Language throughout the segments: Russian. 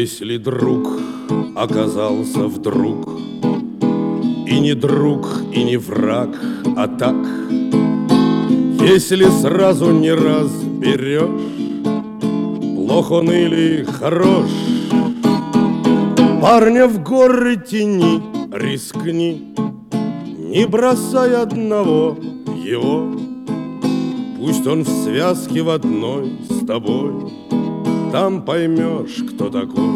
Если друг оказался вдруг и не друг, и не враг, а так, если сразу не разберешь, плох он или хорош, парня в горы тяни, рискни, не бросай одного его. Пусть он в связке в одной с тобой, там поймешь, кто такой.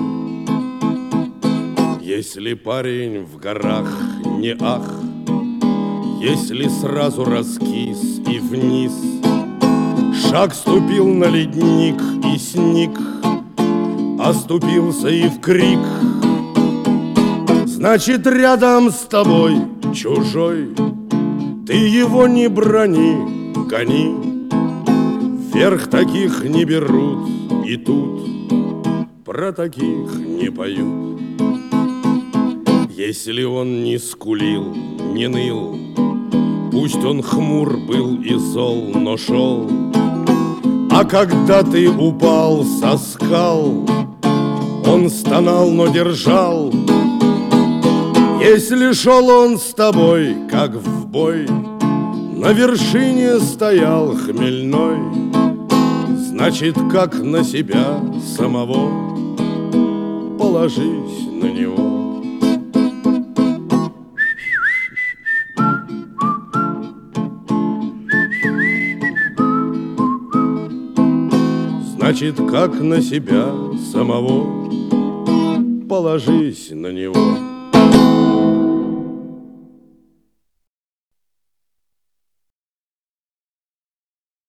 Если парень в горах не ах, если сразу раскис и вниз, шаг ступил на ледник и сник, оступился и в крик, значит, рядом с тобой чужой, ты его не брони, гони. Вверх таких не берут, и тут про таких не поют. Если он не скулил, не ныл, пусть он хмур был и зол, но шел. А когда ты упал со скал, он стонал, но держал. Если шел он с тобой, как в бой, на вершине стоял хмельной, значит, как на себя самого, положись на него. Значит, как на себя самого, положись на него.